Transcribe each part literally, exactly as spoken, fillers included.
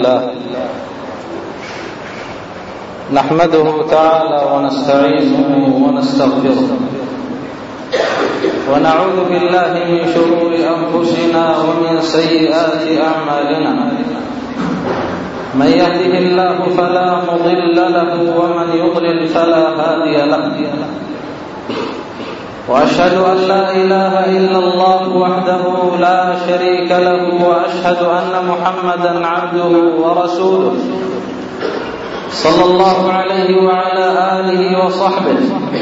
لله نحمده تعالى ونستعينه ونستغفره ونعوذ بالله من شرور أنفسنا ومن سيئات أعمالنا من يهده الله فلا مضل له ومن يضلل فلا هادي له وأشهد أن لا إله إلا الله وحده لا شريك له وأشهد أن محمدا عبده ورسوله صلى الله عليه وعلى آله وصحبه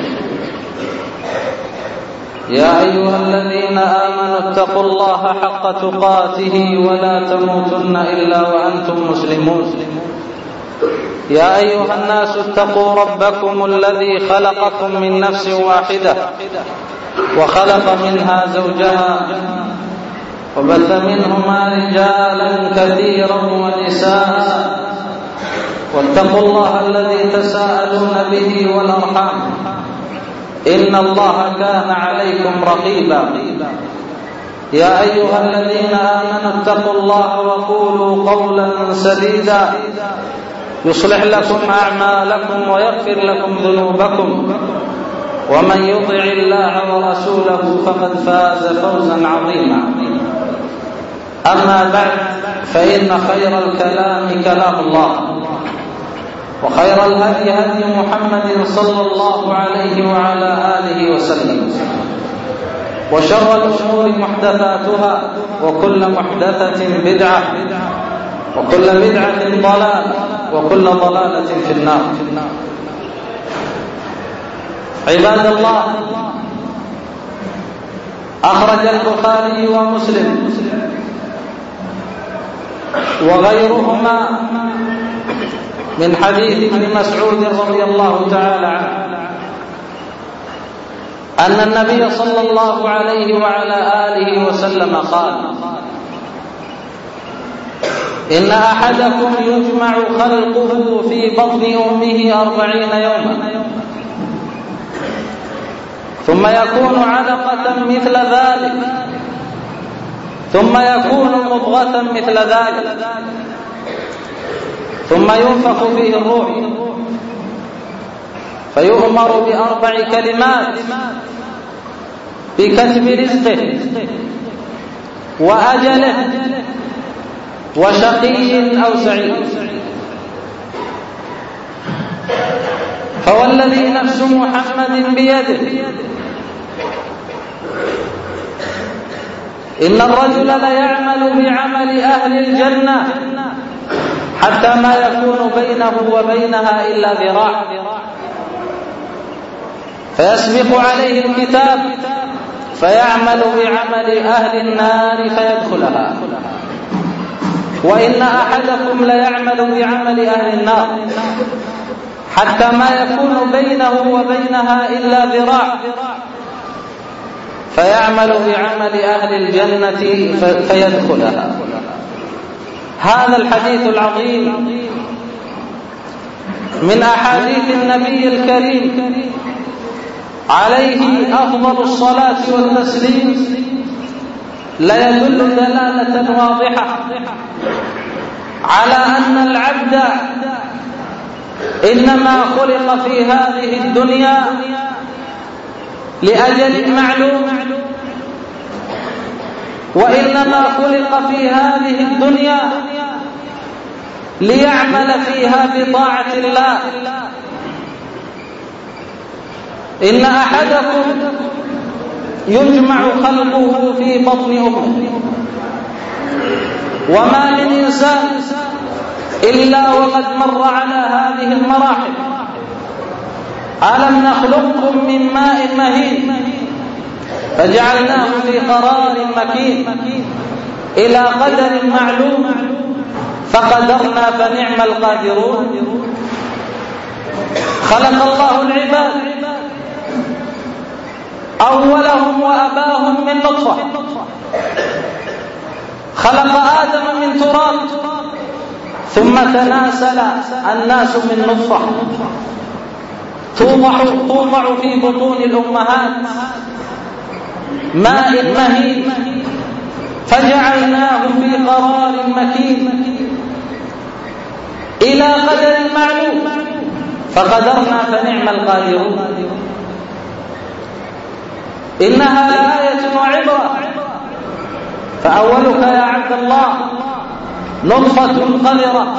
يا أيها الذين آمنوا اتقوا الله حق تقاته ولا تموتن إلا وأنتم مسلمون يا أيها الناس اتقوا ربكم الذي خلقكم من نفس واحدة وخلق منها زوجها وبث منهما رجالا كثيرا ونساء واتقوا الله الذي تساءلون به والأرحام إن الله كان عليكم رقيبا يا أيها الذين آمنوا اتقوا الله وقولوا قولا سديدا يصلح لكم أعمالكم ويغفر لكم ذنوبكم ومن يطع الله ورسوله فقد فاز فوزا عظيما أما بعد فإن خير الكلام كلام الله وخير الهدي هدي محمد صلى الله عليه وعلى آله وسلم وشر الأمور محدثاتها وكل محدثة بدعة وكل بدعة ضلالة وكل ضلالة في النار. عباد الله، أخرج البخاري ومسلم وغيرهما من حديث ابن مسعود رضي الله تعالى عنه أن النبي صلى الله عليه وعلى آله وسلم قال: إن أحدكم يجمع خلقه في بطن أمه أربعين يوما ثم يكون علقة مثل ذلك ثم يكون مضغة مثل ذلك ثم ينفخ فيه الروح فيؤمر بأربع كلمات: بكتب رزقه وأجله وشقي أو سعيد. فوالذي نفس محمد بيده إن الرجل ليعمل بعمل أهل الجنة حتى ما يكون بينه وبينها إلا ذراع فيسبق عليه الكتاب فيعمل بعمل أهل النار فيدخلها، وإن أحدكم ليعمل بعمل أهل النار حتى ما يكون بينه وبينها إلا ذراع فيعمل بعمل أهل الجنة فيدخلها. هذا الحديث العظيم من أحاديث النبي الكريم عليه أفضل الصلاة والتسليم لا يدل دلالة واضحة على أن العبد إنما خلق في هذه الدنيا لأجل معلوم، وإنما خلق في هذه الدنيا ليعمل فيها بطاعة الله. إن أحدكم يجمع خلقه في بطن أمه، وما من إنسان إلا وقد مر على هذه المراحل. ألم نخلقكم من ماء مهين فجعلناه في قرار مكين إلى قدر معلوم فقدرنا فنعم القادرون. خلق الله العباد أولهم وأباهم من نطفة، خلق آدم من تراب، ثم تناسل الناس من نطفة توضع توضع في بطون الأمهات ماء مهين فجعلناه في قرار مكين إلى قدر معلوم، فقدرنا فنعم القادرون. إنها لآية وعبرة. فأولك يا عبد الله نطفة قذرة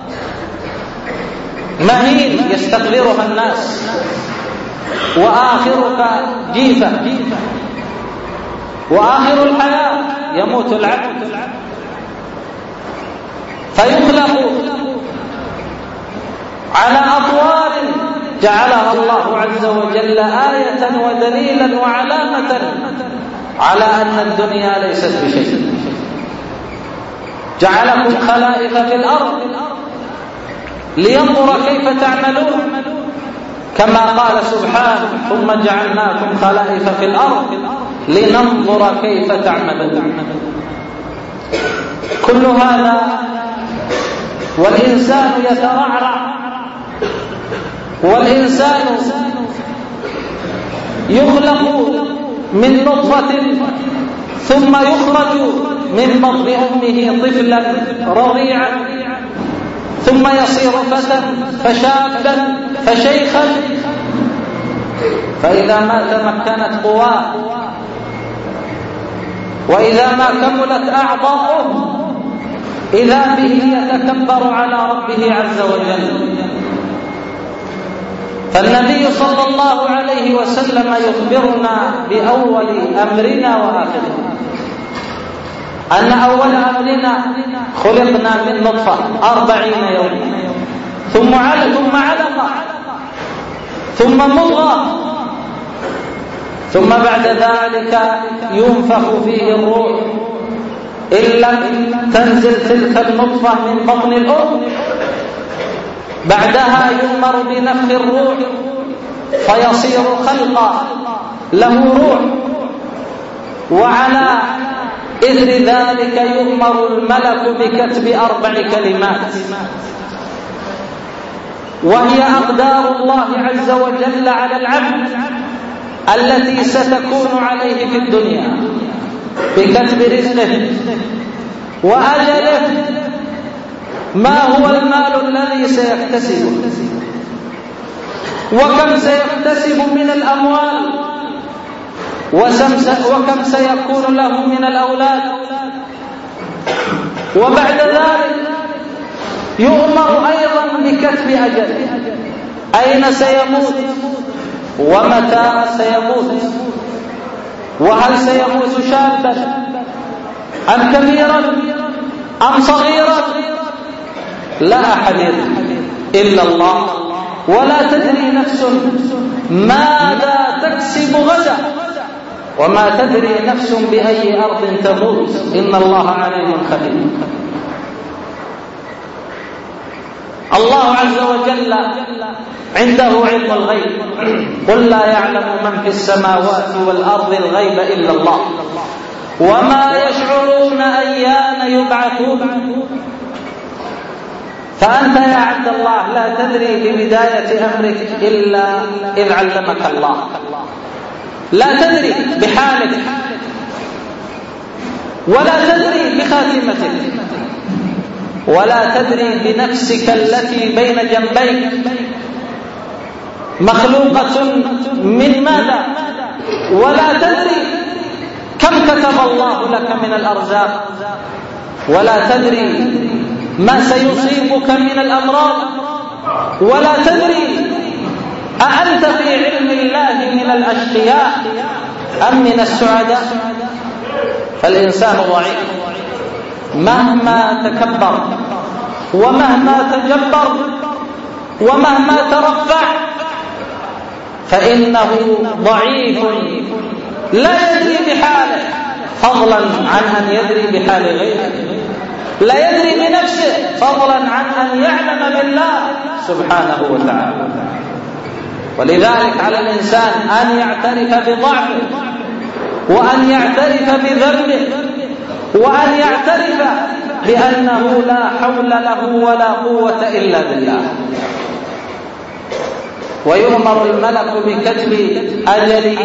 مهين يستقذرها الناس، وآخرك جيفة، وآخر الحياة يموت العبد فيخلق على أطوار جعلها الله عز وجل آية ودليلا وعلامة على أن الدنيا ليست بشيء. جعلكم خلائف في الأرض لينظر كيف تعملون، كما قال سبحانه ثم جعلناكم خلائف في الأرض لننظر كيف تعملون. كل هذا والإنسان يترعرع، والإنسان يخلق من نطفة ثم يخرج من بطن أمه طفلا رضيعا، ثم يصير فتى فشابا فشيخا، فإذا ما تمكنت قواه وإذا ما كملت أعضاؤه إذا به يتكبر على ربه عز وجل. فالنبي صلى الله عليه وسلم يخبرنا بأول أمرنا وآخره، أن أول أمرنا خلقنا من نطفة أربعين يوما، ثم علقة، ثم مضغة، ثم بعد ذلك ينفخ فيه الروح، إن لم تنزل تلك النطفة من بطن الأم بعدها يؤمر بنفخ الروح فيصير خلقا له روح، وعلى إثر ذلك يؤمر الملك بكتب أربع كلمات، وهي أقدار الله عز وجل على العبد التي ستكون عليه في الدنيا، بكتب رزقه وأجله، ما هو المال الذي سيكتسبه، وكم سيكتسب من الأموال، وكم سيكون له من الأولاد. وبعد ذلك يؤمر أيضا بكتب أجله، أين سيموت ومتى سيموت، وهل سيموت شابا أم كبيرا أم صغيرا، لا أحد يدري إلا الله، ولا تدري نفس ماذا تكسب غدا، وما تدري نفس بأي أرض تموت، إن الله عليم خبير. الله عز وجل عنده علم الغيب، قل لا يعلم من في السماوات والأرض الغيب إلا الله، وما يشعرون أيان يبعثون. فأنت يا عبد الله لا تدري ببداية أمرك إلا إذ علمك الله، لا تدري بحالك، ولا تدري بخاتمتك، ولا تدري بنفسك التي بين جنبيك مخلوقة من ماذا، ولا تدري كم كتب الله لك من الأرزاق، ولا تدري ما سيصيبك من الأمراض، ولا تدري أأنت في علم الله من الأشقياء أم من السعداء. فالإنسان ضعيف مهما تكبر ومهما تجبر ومهما ترفع، فإنه ضعيف لا يدري بحاله، فضلا عن أن يدري بحال غيره، لا يدري بنفسه فضلا عن أن يعلم بالله سبحانه وتعالى. ولذلك على الإنسان أن يعترف بضعفه، وأن يعترف بذنبه، وأن يعترف بأنه لا حول له ولا قوة إلا بالله. ويؤمر الملك بكتب أجله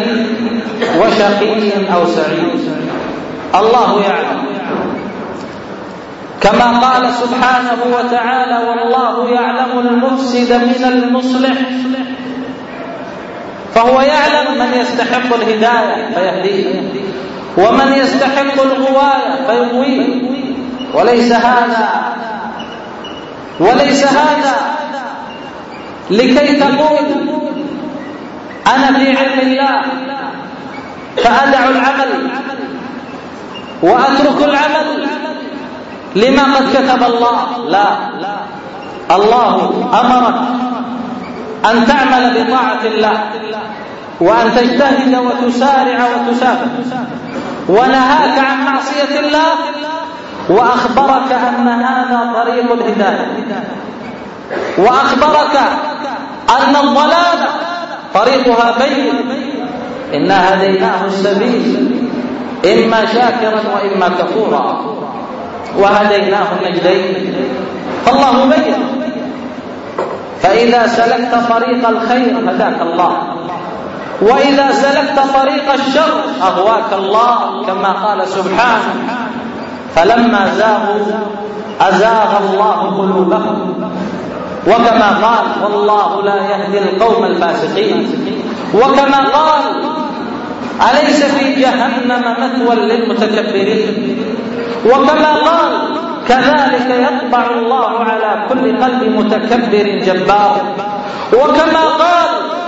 وشقي أو سعيد. الله يعلم كما قال سبحانه وتعالى: والله يعلم المفسد من المصلح. فهو يعلم من يستحق الهداية فيهديه، ومن يستحق الغواية فيغويه. وليس هذا وليس هذا لكي تقول أنا في علم الله فأدع العمل وأترك العمل لما قد كتب الله. لا، الله أمرك أن تعمل بطاعة الله وأن تجتهد وتسارع وتسابق، ونهاك عن معصية الله وأخبرك أن هذا طريق الهداية، وأخبرك أن الضلال طريقها بين، إنا هديناه السبيل إما شاكرا وإما كفورا وهديناه النجدين. فالله بين. فإذا سلكت طريق الخير هداك الله، وإذا سلكت طريق الشر أغواك الله، كما قال سبحانه: فلما زاغوا أزاغ الله قلوبهم. وكما قال: والله لا يهدي القوم الفاسقين. وكما قال: أليس في جهنم مثوى للمتكبرين. وكما قال: كذلك يطبع الله على كل قلب متكبر جبار. وكما قال: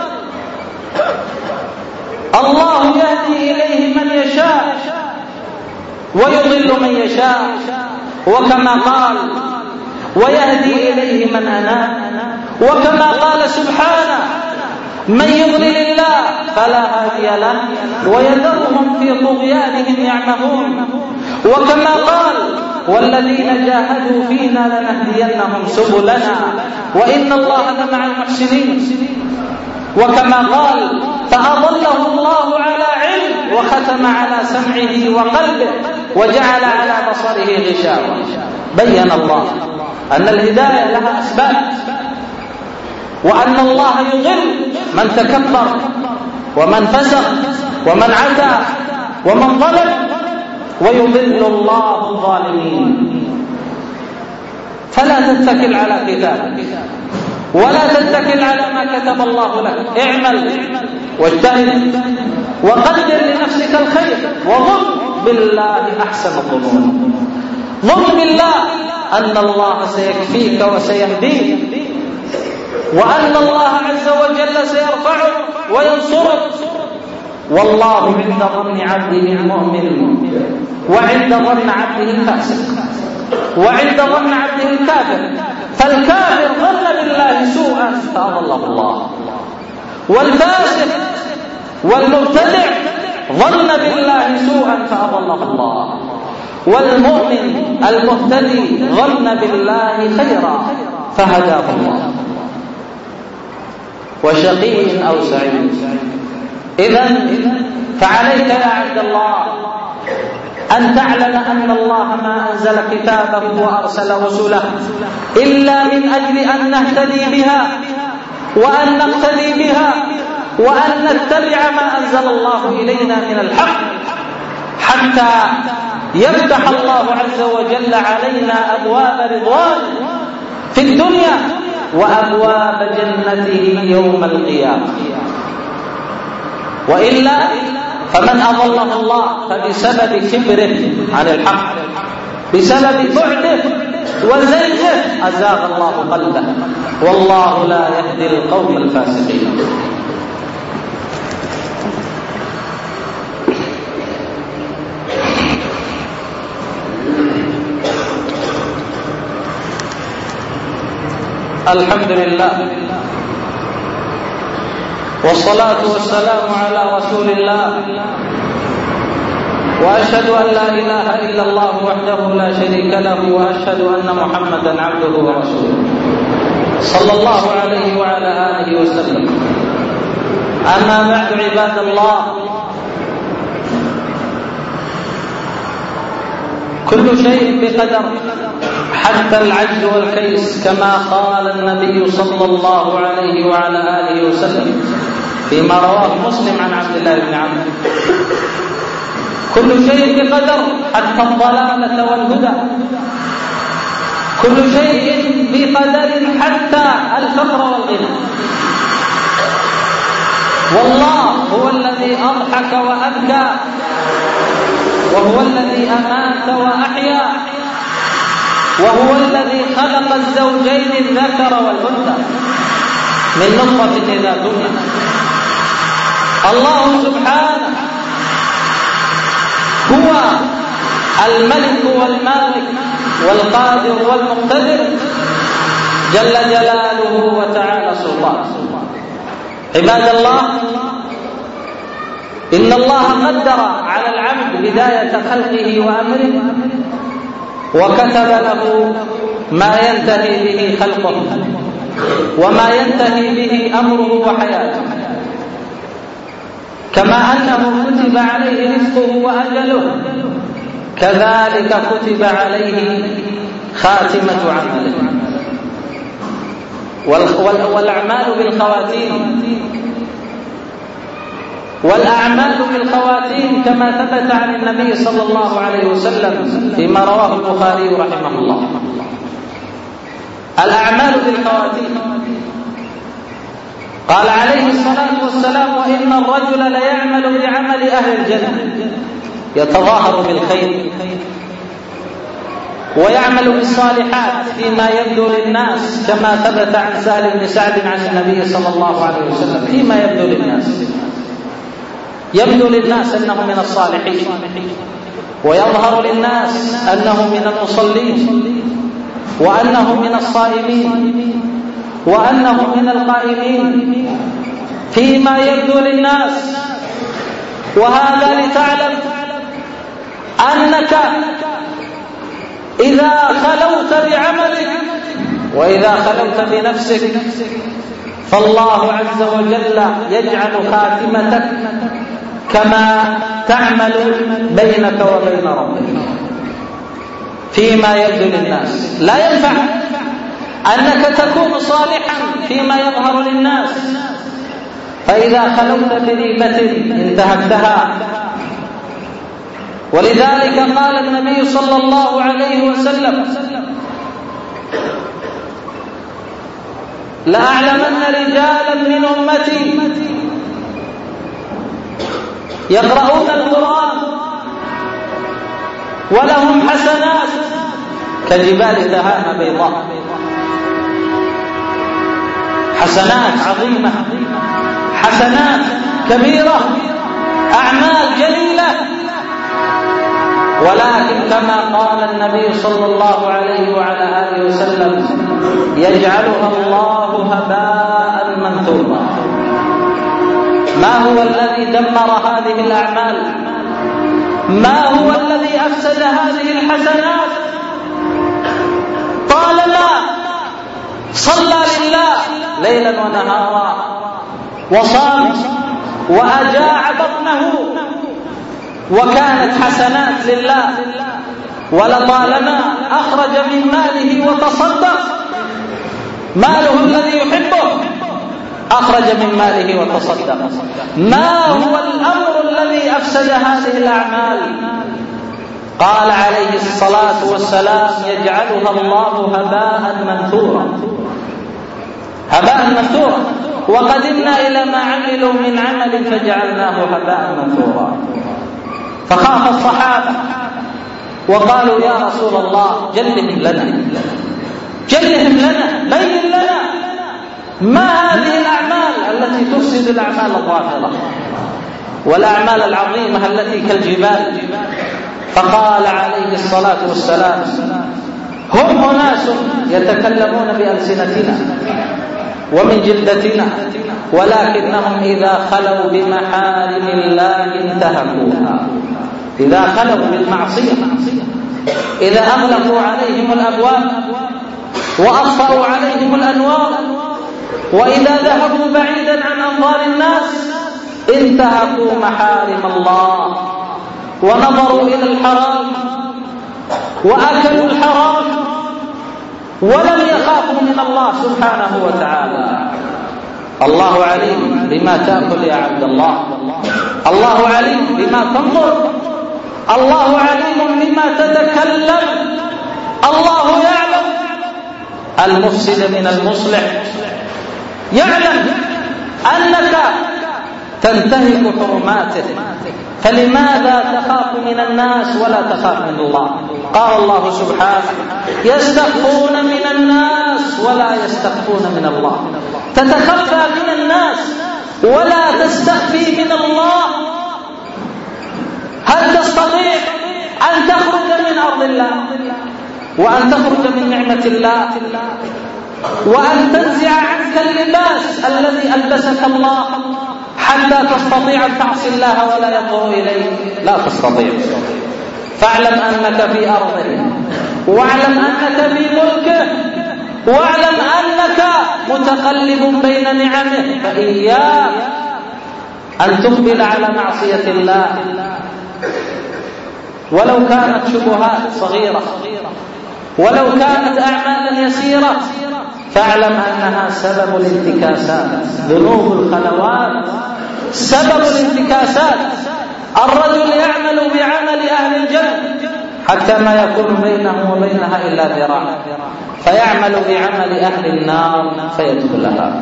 الله يهدي إليه من يشاء ويضل من يشاء. وكما قال: ويهدي إليه من أناب. وكما قال سبحانه: من يضلل الله فلا هادي له ويذرهم في طغيانهم يعمهون. وكما قال: والذين جاهدوا فينا لنهدينهم سبلنا وإن الله لمع المحسنين. وكما قال: فأضله الله على علم وختم على سمعه وقلبه وجعل على بصره غشاوة. بين الله أن الهداية لها أسباب، وأن الله يضل من تكبر ومن فسق ومن عتى ومن ظلم، ويضل الله الظالمين. فلا تتكل على كتابك ولا تتكل على ما كتب الله لك. اعمل واجتهد وقدر لنفسك الخير، وظن بالله أحسن الظنون. ظن بالله أن الله سيكفيك وسيهديك، وأن الله عز وجل سيرفعك وينصرك. والله عند ظن عبده المؤمن وعند ظن عبده الفاسق وعند ظن عبده الكافر. فالكافر ظن بالله سوءا فأضله الله، والفاسق والمبتدع ظن بالله سوءا فأضله الله، والمؤمن المهتدي ظن بالله خيرا فهداه الله. وشقي أو سعيد. إذن فعليك يا عبد الله أن تعلم أن الله ما أنزل كتابه وأرسل رسله إلا من أجل أن نهتدي بها وأن نقتدي بها وأن نتبع ما أنزل الله إلينا من الحق، حتى يفتح الله عز وجل علينا أبواب رضوان في الدنيا وأبواب جنته يوم القيامة. وإلا فمن أضله الله فبسبب كبره عن الحق، بسبب بعده وزيغه أزاغ الله قلبه، والله لا يهدي القوم الفاسقين. الحمد لله والصلاة والسلام على رسول الله، وأشهد أن لا إله إلا الله وحده لا شريك له، وأشهد أن محمدا عبده ورسوله صلى الله عليه وعلى آله وسلم. أما بعد عباد الله، كل شيء بقدر حتى العجز والكيس، كما قال النبي صلى الله عليه وعلى آله وسلم فيما رواه مسلم عن عبد الله بن عمرو: كل شيء بقدر حتى الضلالة والهدى. كل شيء بقدر حتى الفقر والغنى. والله هو الذي أضحك وأبكى، وهو الذي أمات وأحيا، وهو الذي خلق الزوجين الذكر والأنثى من نطفة إذا تمنى. الله سبحانه هو الملك والمالك والقادر والمقتدر جل جلاله وتعالى سلطانه. عباد الله، إن الله قدر على العبد بداية خلقه وأمره، وكتب له ما ينتهي به خلقه وما ينتهي به أمره وحياته، كما أنه كتب عليه رزقه وأجله، كذلك كتب عليه خاتمة عمله. والأعمال بالخواتيم والأعمال بالخواتيم كما ثبت عن النبي صلى الله عليه وسلم فيما رواه البخاري رحمه الله. الأعمال بالخواتيم، قال عليه الصلاة والسلام: وإن الرجل ليعمل بعمل أهل الجنة يتظاهر بالخير ويعمل بالصالحات فيما يبدو للناس، كما ثبت عن سهل بن سعد عن النبي صلى الله عليه وسلم فيما يبدو للناس. يبدو للناس أنه من الصالحين، ويظهر للناس أنه من المصلين، وأنه من الصائمين، وأنه من القائمين فيما يبدو للناس. وهذا لتعلم أنك إذا خلوت بعملك وإذا خلوت بنفسك فالله عز وجل يجعل خاتمتك كما تعمل بينك وبين ربك فيما يبدو للناس. لا ينفع أنك تكون صالحا فيما يظهر للناس، فإذا خلوت بريبة انتهكتها. ولذلك قال النبي صلى الله عليه وسلم: لأعلمن رجالا من أمتي يقرؤون القرآن ولهم حسنات كجبال تهامة بيضاء، حسنات عظيمة، حسنات كبيرة، أعمال جليلة. ولكن كما قال النبي صلى الله عليه وعلى آله وسلم: يجعلها الله هباء منثورا. ما هو الذي دمر هذه الأعمال؟ ما هو الذي أفسد هذه الحسنات؟ طالما صلى لله ليلا ونهارا، وصام وأجاع بطنه وكانت حسنات لله، ولطالما أخرج من ماله وتصدق، ماله الذي يحبه أخرج من ماله وتصدق. ما هو الأمر الذي أفسد هذه الأعمال؟ قال عليه الصلاة والسلام: يجعلها الله هباء منثورا. هباء منثورا. وقدمنا إلى ما عملوا من عمل فجعلناه هباء منثورا. فخاف الصحابة وقالوا: يا رسول الله جلهم لنا، جلهم لنا، بين لنا ما هذه الأعمال التي تفسد الأعمال الظاهرة والأعمال العظيمة التي كالجبال. فقال عليه الصلاة والسلام: هم أناس يتكلمون بألسنتنا ومن جلدتنا، ولكنهم إذا خلوا بمحارم الله انتهكوها. إذا خلوا بالمعصية، إذا أغلقوا عليهم الأبواب وأطفأوا عليهم الأنوار، وإذا ذهبوا بعيدا عن أنظار الناس انتهكوا محارم الله، ونظروا إلى الحرام وأكلوا الحرام، ولم يخافوا من الله سبحانه وتعالى. الله عليم بما تأكل يا عبد الله، الله عليم بما تنظر، الله عليم بما تتكلم، الله يعلم المفسد من المصلح، يعلم أنك تنتهك حرماته، فلماذا تخاف من الناس ولا تخاف من الله؟ قال الله سبحانه: يستخفون من الناس ولا يستخفون من الله. تتخفى من الناس ولا تستخفي من الله. هل تستطيع أن تخرج من أرض الله وأن تخرج من نعمة الله وأن تنزع عنك اللباس الذي ألبسك الله حتى تستطيع أن تعصي الله ولا ينظر إليك؟ لا تستطيع. فاعلم أنك في أرضه، واعلم أنك في ملكه، واعلم أنك متقلب بين نعمه، فإياك أن تقبل على معصية الله ولو كانت شبهات صغيرة، ولو كانت أعمالا يسيرة، فاعلم أنها سبب الانتكاسات. ذنوب الخلوات سبب الانتكاسات. الرجل يعمل بعمل أهل الجنة حتى ما يكون بينه وبينها إلا ذراع، فيعمل بعمل أهل النار فيدخلها.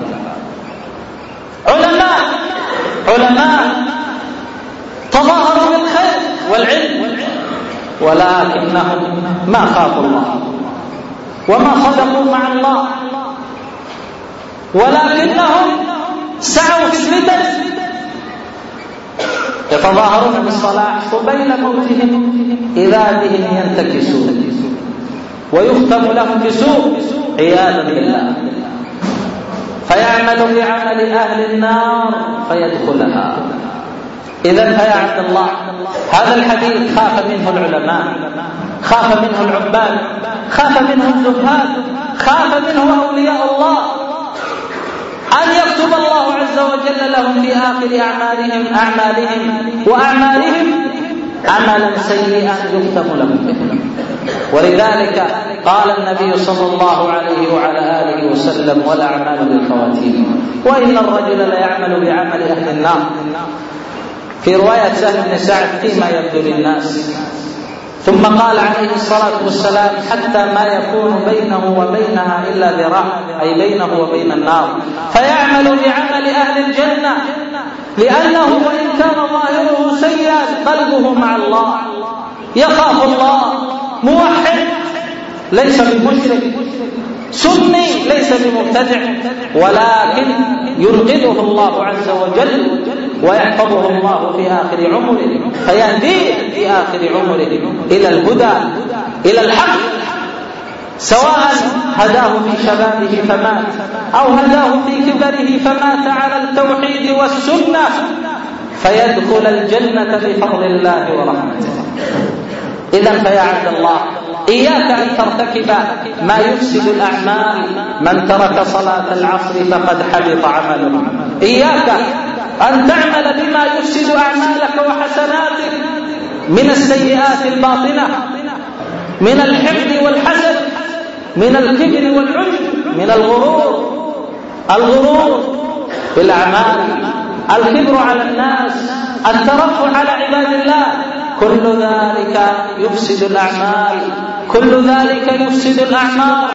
علماء علماء تظاهروا بالخير والعلم، ولكنهم ما خافوا الله وما صدقوا مع الله، ولكنهم سعوا في الفتن، يتظاهرون بالصلاح قبيل موتهم إذا بهم ينتكسون ويختم لهم بسوء عياذا بالله، فيعمل بعمل أهل النار فيدخلها. إذن فيا عبد الله، هذا الحديث خاف منه العلماء، خاف منه العباد، خاف منه الزهاد، خاف منه أولياء الله، أن يكتب الله عز وجل لهم في آخر أعمالهم أعمالهم وأعمالهم عملا سيئا يختم لهم به. ولذلك قال النبي صلى الله عليه وعلى آله وسلم: والأعمال بالخواتيم، وإن الرجل ليعمل بعمل أهل النار. في رواية سهل بن سعد: فيما يبدو للناس. ثم قال عليه الصلاة والسلام: حتى ما يكون بينه وبينها إلا ذراع، أي بينه وبين النار، فيعمل بعمل أهل الجنة، لأنه وإن كان ظاهره سيئا قلبه مع الله، يخاف الله، موحد ليس بمشرك، سني ليس بمبتدع، ولكن ينقذه الله عز وجل ويحفظه الله في آخر عمره، فيهديه في آخر عمره إلى الهدى إلى الحق، سواء هداه في شبابه فمات أو هداه في كبره فمات على التوحيد والسنة، فيدخل الجنة بفضل الله ورحمته. إذن فيا عبد الله، إياك أن ترتكب ما يفسد الأعمال. من ترك صلاة العصر فقد حبط عمله. إياك أن تعمل بما يفسد أعمالك وحسناتك من السيئات الباطنة، من الحقد والحسد، من الكبر والعجب، من الغرور الغرور بالأعمال، الكبر على الناس، الترفع على عباد الله، كل ذلك يفسد الأعمال، كل ذلك يفسد الأعمال.